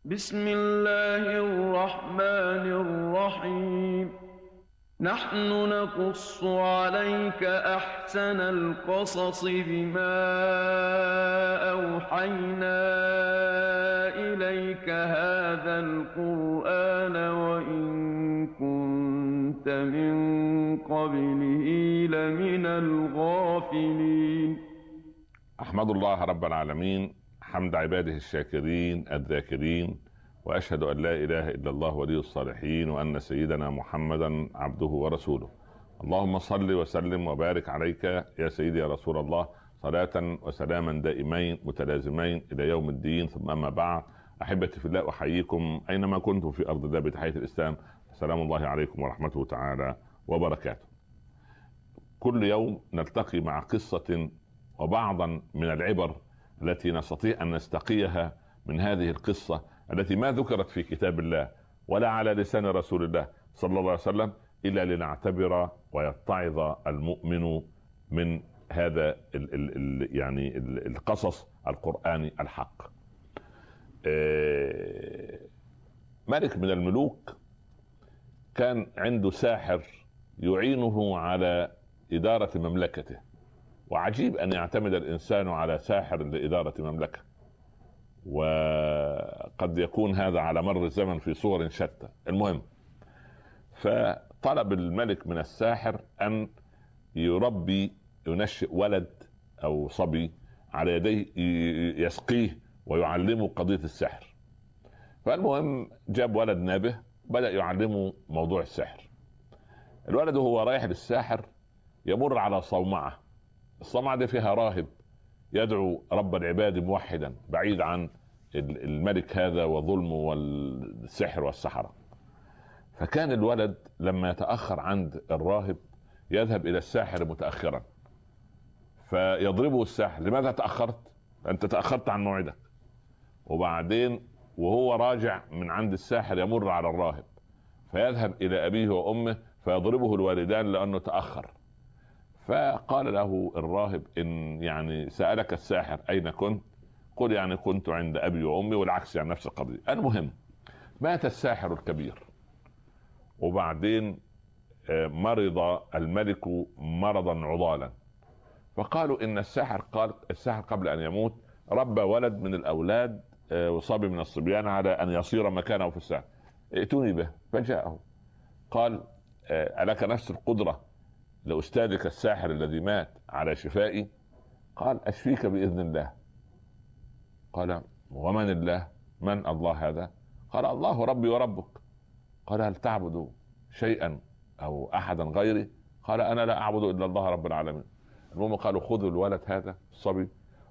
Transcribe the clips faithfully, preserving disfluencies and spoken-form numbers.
بسم الله الرحمن الرحيم. نحن نقص عليك أحسن القصص بما أوحينا إليك هذا القرآن وإن كنت من قبله لمن الغافلين. أحمد الله رب العالمين حمد عباده الشاكرين الذاكرين، وأشهد أن لا إله إلا الله ولي الصالحين، وأن سيدنا محمدا عبده ورسوله. اللهم صل وسلم وبارك عليك يا سيدي يا رسول الله، صلاة وسلاما دائمين متلازمين إلى يوم الدين. ثم أما بعد، أحبتي في الله، أحييكم أينما كنتم في أرض الله بتحية الإسلام. السلام الله عليكم ورحمته تعالى وبركاته. كل يوم نلتقي مع قصة وبعضا من العبر التي نستطيع أن نستقيها من هذه القصة التي ما ذكرت في كتاب الله ولا على لسان رسول الله صلى الله عليه وسلم، إلا لنعتبر ويتعظ المؤمن من هذا ال ال ال يعني ال القصص القرآني الحق. ملك من الملوك كان عنده ساحر يعينه على إدارة مملكته، وعجيب أن يعتمد الإنسان على ساحر لإدارة مملكة، وقد يكون هذا على مر الزمن في صور شتى. المهم، فطلب الملك من الساحر أن يربي ينشئ ولد أو صبي على يديه يسقيه ويعلمه قضية السحر. فالمهم جاب ولد نابه بدأ يعلمه موضوع السحر. الولد وهو رايح للساحر يمر على صومعة. الصومعة دي فيها راهب يدعو رب العباد موحدا بعيد عن الملك هذا وظلمه والسحر والسحرة. فكان الولد لما يتأخر عند الراهب يذهب إلى الساحر متأخرا، فيضربه الساحر: لماذا تأخرت؟ أنت تأخرت عن موعدك. وبعدين وهو راجع من عند الساحر يمر على الراهب، فيذهب إلى أبيه وأمه فيضربه الوالدان لأنه تأخر. فقال له الراهب: إن يعني سألك الساحر أين كنت، قل يعني كنت عند أبي وأمي، والعكس يعني نفس القضية. المهم، مات الساحر الكبير، وبعدين مرض الملك مرضا عضالا. فقالوا إن الساحر قال الساحر قبل أن يموت ربى ولد من الأولاد وصبي من الصبيان على أن يصير مكانه في الساحر، ائتوني به. فجاءه قال: ألك نفس القدرة لأستاذك الساحر الذي مات على شفائي؟ قال: أشفيك بإذن الله. قال: ومن الله؟ من الله هذا؟ قال: الله ربي وربك. قال: هل تعبد شيئا أو أحدا غيري؟ قال: أنا لا أعبد إلا الله رب العالمين. المهم قالوا: خذوا الولد هذا الصبي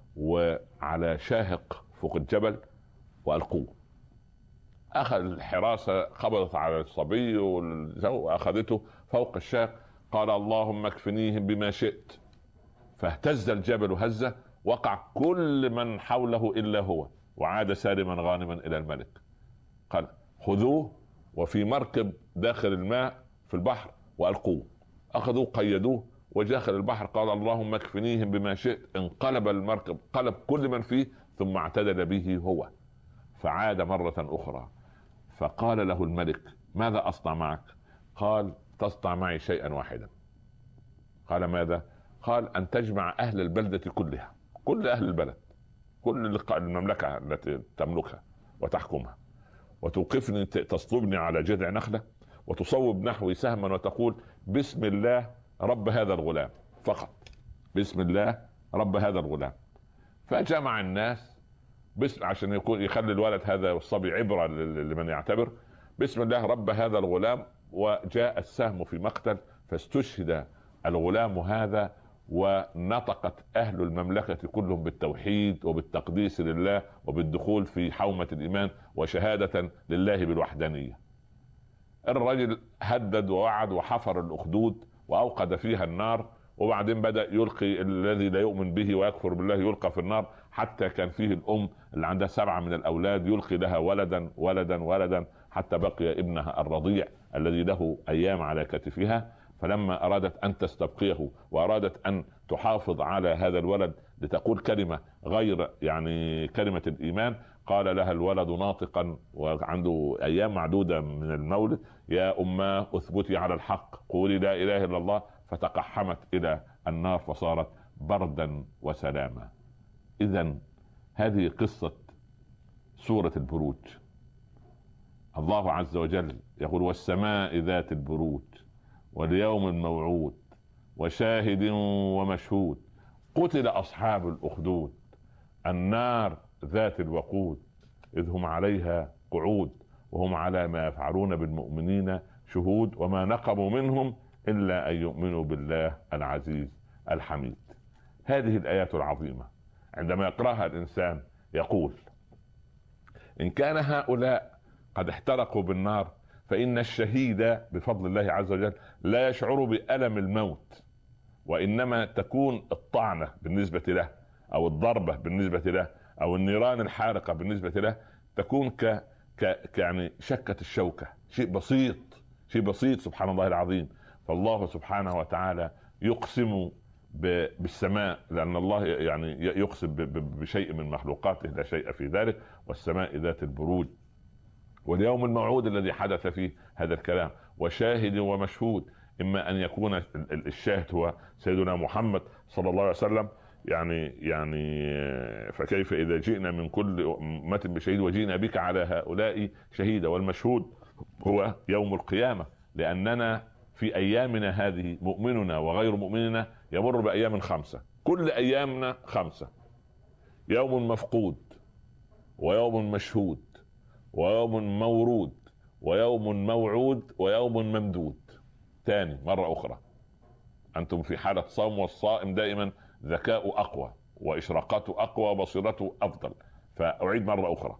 وعلى شاهق فوق الجبل وألقوه. أخذ الحراسة قبضت على الصبي وأخذته فوق الشاهق. قال: اللهم اكفنيهم بما شئت. فاهتز الجبل هزة، وقع كل من حوله إلا هو، وعاد سالما غانما إلى الملك. قال: خذوه وفي مركب داخل الماء في البحر وألقوه. أخذوه قيدوه وداخل البحر. قال: اللهم اكفنيهم بما شئت. انقلب المركب، قلب كل من فيه، ثم اعتدل به هو، فعاد مرة أخرى. فقال له الملك: ماذا أصنع معك؟ قال: تصنع معي شيئا واحدا. قال: ماذا؟ قال: أن تجمع أهل البلدة كلها، كل أهل البلد، كل المملكة التي تملكها وتحكمها، وتوقفني تصلبني على جذع نخلة وتصوب نحوي سهما وتقول: بسم الله رب هذا الغلام، فقط بسم الله رب هذا الغلام. فجمع الناس بسم عشان يكون يخلي الولد هذا والصبي عبرة لمن يعتبر: بسم الله رب هذا الغلام. وجاء السهم في مقتل، فاستشهد الغلام هذا، ونطقت أهل المملكة كلهم بالتوحيد وبالتقديس لله وبالدخول في حومة الإيمان وشهادة لله بالوحدانية. الرجل هدد ووعد وحفر الأخدود وأوقد فيها النار، وبعدين بدأ يلقي الذي لا يؤمن به ويكفر بالله يلقى في النار، حتى كان فيه الأم اللي عندها سبعة من الأولاد يلقي لها ولدا ولدا ولدا، حتى بقي ابنها الرضيع الذي له أيام على كتفها. فلما أرادت أن تستبقيه وأرادت أن تحافظ على هذا الولد لتقول كلمة غير يعني كلمة الإيمان، قال لها الولد ناطقا وعنده ايام معدوده من المولد: يا اماه اثبتي على الحق، قولي لا اله الا الله. فتقحمت الى النار فصارت بردا وسلاما. اذا هذه قصه سوره البروج. الله عز وجل يقول: والسماء ذات البروج واليوم الموعود وشاهد ومشهود قتل اصحاب الاخدود النار ذات الوقود اذ هم عليها قعود وهم على ما يفعلون بالمؤمنين شهود وما نقموا منهم الا ان يؤمنوا بالله العزيز الحميد. هذه الايات العظيمه عندما يقراها الانسان يقول: ان كان هؤلاء قد احترقوا بالنار فإن الشهيد بفضل الله عز وجل لا يشعر بألم الموت، وإنما تكون الطعنة بالنسبة له أو الضربة بالنسبة له أو النيران الحارقة بالنسبة له تكون ك... ك... يعني شكة الشوكة، شيء بسيط، شيء بسيط سبحان الله العظيم. فالله سبحانه وتعالى يقسم ب... بالسماء، لأن الله يعني يقسم ب... ب... بشيء من مخلوقاته لا شيء في ذلك، والسماء ذات البروج واليوم الموعود الذي حدث فيه هذا الكلام وشاهد ومشهود. إما أن يكون الشاهد هو سيدنا محمد صلى الله عليه وسلم، يعني يعني فكيف إذا جئنا من كل أمة بشهيد وجئنا بك على هؤلاء شهيدا. والمشهود هو يوم القيامة، لأننا في أيامنا هذه مؤمننا وغير مؤمننا يمر بأيام خمسة، كل أيامنا خمسة: يوم مفقود ويوم مشهود ويوم مورود ويوم موعود ويوم ممدود. تاني مرة أخرى، أنتم في حالة صوم، والصائم دائما ذكاء أقوى وإشراقاته أقوى وبصيرته أفضل. فأعيد مرة أخرى: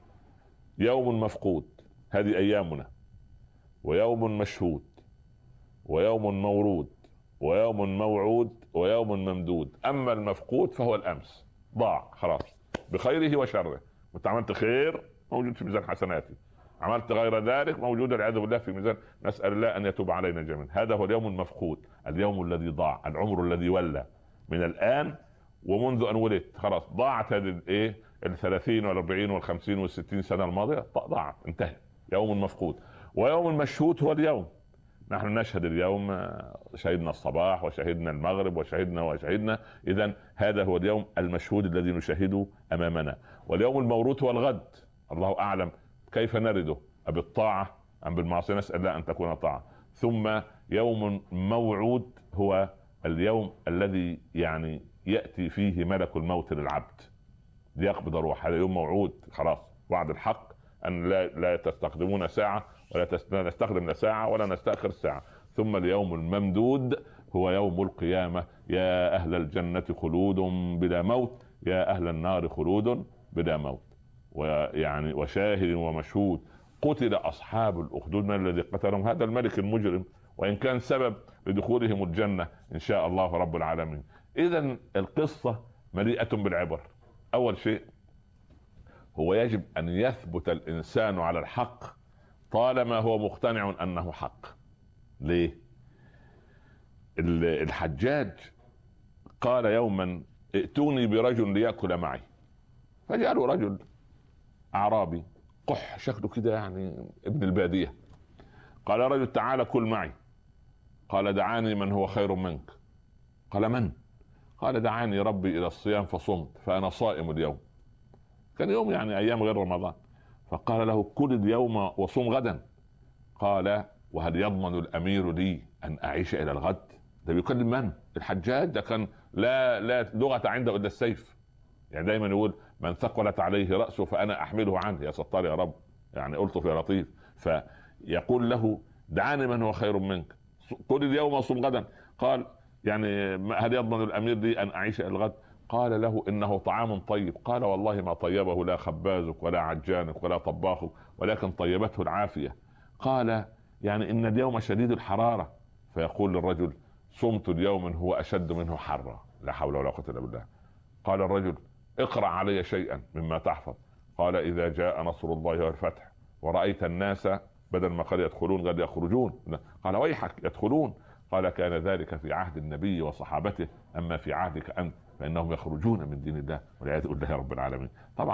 يوم مفقود هذه أيامنا، ويوم مشهود ويوم مورود ويوم موعود ويوم ممدود. أما المفقود فهو الأمس، ضاع خلاص بخيره وشره. وانت عملت خير موجود في ميزان حسناتي، عملت غير ذلك موجود والعياذ بالله في ميزان. نسأل الله أن يتوب علينا جميعا. هذا هو اليوم المفقود، اليوم الذي ضاع، العمر الذي ولى من الآن ومنذ أن ولدت. خلاص ضاعت هذه الايه الثلاثين والأربعين والخمسين والستين سنة الماضية، ضاعت انتهت. يوم مفقود. ويوم المشهود هو اليوم، نحن نشهد اليوم، شهدنا الصباح وشهدنا المغرب وشهدنا وشهدنا. إذن هذا هو اليوم المشهود الذي نشاهده أمامنا. واليوم الموروث هو الغد، الله أعلم كيف نرده، بالطاعة أم بالمعصية، نسأل الله أن تكون طاعة. ثم يوم موعود هو اليوم الذي يعني يأتي فيه ملك الموت للعبد ليقبض روح. هذا يوم موعود، خلاص وعد الحق أن لا, لا تستخدمون ساعة ولا نستخدم ساعة ولا نستأخر ساعة. ثم اليوم الممدود هو يوم القيامة: يا أهل الجنة خلود بلا موت، يا أهل النار خلود بلا موت. ويعني وشاهد ومشهود قتل أصحاب الأخدود. من الذي قتلهم؟ هذا الملك المجرم، وإن كان سبب لدخولهم الجنة إن شاء الله رب العالمين. إذن القصة مليئة بالعبر. أول شيء هو يجب أن يثبت الإنسان على الحق طالما هو مقتنع أنه حق. ليه؟ الحجاج قال يوما: ائتوني برجل ليأكل معي. فجاءوا رجل أعرابي قح شكله كده يعني ابن البادية. قال رجل: تعال كل معي. قال: دعاني من هو خير منك. قال: من؟ قال: دعاني ربي إلى الصيام فصمت فأنا صائم اليوم. كان يوم يعني أيام غير رمضان. فقال له: كل اليوم وصوم غدا. قال: وهل يضمن الأمير لي أن أعيش إلى الغد؟ ده بيكلم من؟ الحجاج. ده كان لا لا لغة عنده إلا السيف، يعني دايما يقول: من ثقلت عليه رأسه فأنا أحمله عنه. يا ستار يا رب، يعني ألطف يا لطيف. فيقول له: دعاني من هو خير منك، كل اليوم وصوم غدا. قال: يعني هل يضمن الأمير لي أن أعيش إلى الغد؟ قال له: إنه طعام طيب. قال: والله ما طيبه لا خبازك ولا عجانك ولا طباخك، ولكن طيبته العافية. قال: يعني إن اليوم شديد الحرارة. فيقول للرجل: صمت اليوم هو أشد منه حرا. لا حول ولا قوة إلا بالله. قال الرجل: اقرأ علي شيئا مما تحفظ. قال: إذا جاء نصر الله والفتح ورأيت الناس بدل ما قال يدخلون قال يخرجون. قال: ويحك يدخلون. قال: كان ذلك في عهد النبي وصحابته، أما في عهدك أنت فإنهم يخرجون من دين الله والعياذ بالله رب العالمين. طبعا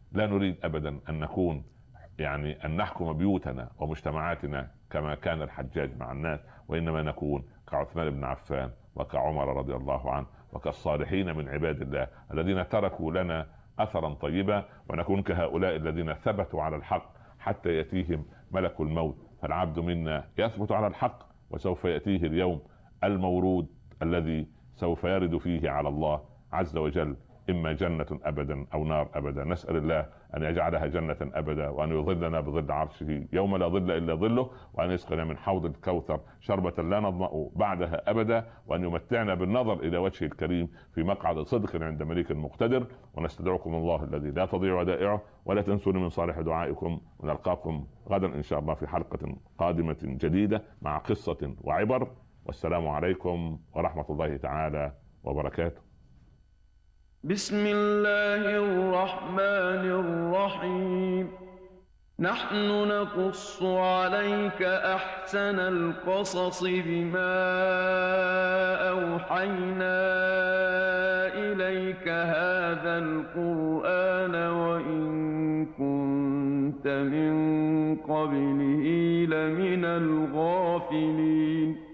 لا نريد ابدا ان نكون يعني ان نحكم بيوتنا ومجتمعاتنا كما كان الحجاج مع الناس، وانما نكون كعثمان بن عفان وكعمر رضي الله عنه وكالصالحين من عباد الله الذين تركوا لنا اثرا طيبا، ونكون كهؤلاء الذين ثبتوا على الحق حتى ياتيهم ملك الموت. فالعبد منا يثبت على الحق، وسوف ياتيه اليوم المورود الذي سوف يرد فيه على الله عز وجل، إما جنة أبدا أو نار أبدا. نسأل الله أن يجعلها جنة أبدا، وأن يظلنا بظل عرشه يوم لا ظل إلا ظله، وأن يسقنا من حوض الكوثر شربة لا نظمأ بعدها أبدا، وأن يمتعنا بالنظر إلى وجهه الكريم في مقعد صدق عند مليك مقتدر. ونستدعوكم الله الذي لا تضيع ودائعه، ولا تنسوني من صالح دعائكم، ونلقاكم غدا إن شاء الله في حلقة قادمة جديدة مع قصة وعبر. والسلام عليكم ورحمة الله تعالى وبركاته. بسم الله الرحمن الرحيم. نحن نقص عليك أحسن القصص بما أوحينا إليك هذا القرآن وإن كنت من قبله لمن الغافلين.